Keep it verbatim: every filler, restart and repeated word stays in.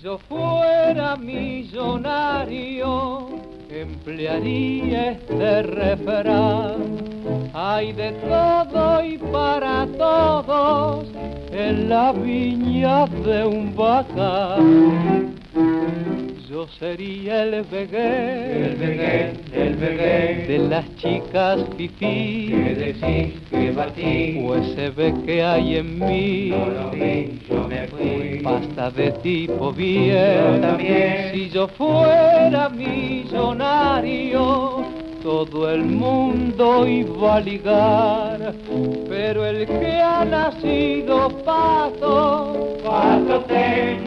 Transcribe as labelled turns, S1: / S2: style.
S1: yo fuera millonario, emplearía este refrán: hay de todo y para todos en la viña de un bacán. Yo sería el vegué,
S2: el vegué, el vegué
S1: de las chicas fifí,
S2: que decís que batí,
S1: pues se ve que hay en mí,
S2: no lo vi, yo me fui.
S1: pasta de tipo bien.
S2: Yo también.
S1: Si yo fuera millonario, todo el mundo iba a ligar, pero el que ha nacido pato,
S2: Pato tengo.